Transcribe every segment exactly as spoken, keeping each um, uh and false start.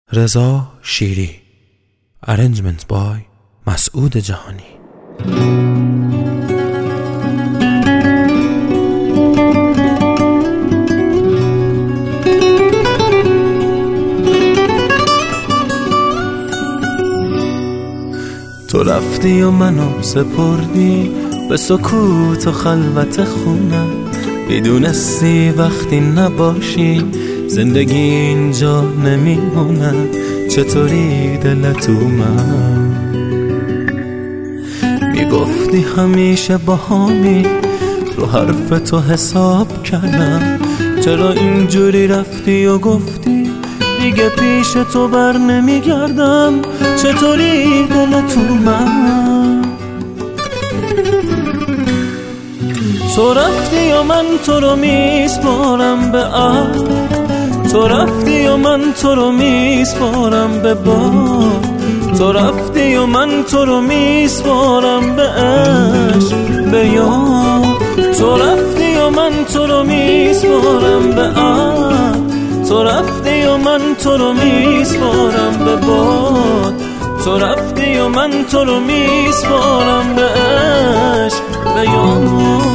رضا شیری. Arrangement by مسعود جهانی. تو رفتی و منو سپردی به سکوت و خلوت خونه، میدونستی وقتی نباشی زندگی اینجا نمیمونه. چطوری دلت اومد؟ میگفتی همیشه باهامی، رو حرف تو حساب کردم. چرا اینجوری رفتی و گفتی دیگه پیش تو بر نمیگردم؟ چطوری دلت اومد؟ تو رفتی و من تو رو میسپارم به عهد، تو رفتی و من تو رو میسپارم به باد، تو رفتی و من تو رو میسپارم به عشق به یاد، تو رفتی و من تو رو میسپارم به عهد، تو رفتی و من تو رو میسپارم به باد، تو رفتی و من تو رو میسپارم به عشق به یاد.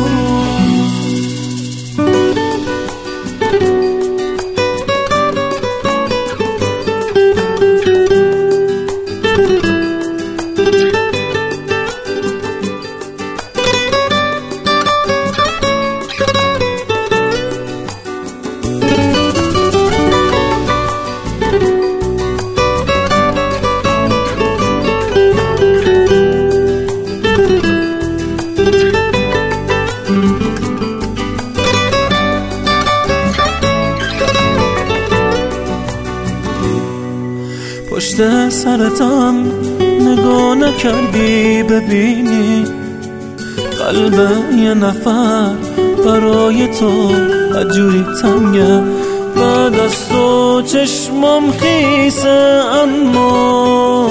پشت سرتم نگاه نکردی ببینی قلب یه نفر برای تو عجوری تنگه. بعد از تو چشمم خیسه، اما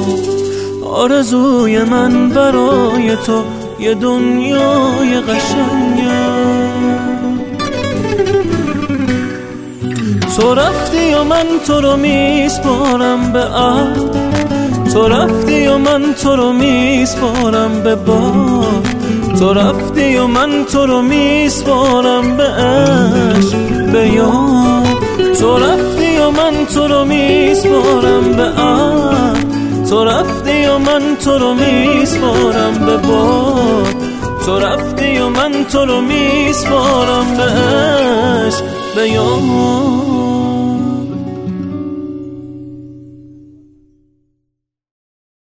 آرزوی من برای تو یه دنیای قشنگه. تو رفتی و من تو رو میسپارم به عهد، تو رفتی و من تو رو میسپارم به باد، تو رفتی و من تو رو میسپارم به عشق به یاد، تو رفتی و من تو رو میسپارم به عهد، تو رفتی و من تو رو میسپارم به باد، تو رفتی و من تو رو میسپارم به عشق به یاد.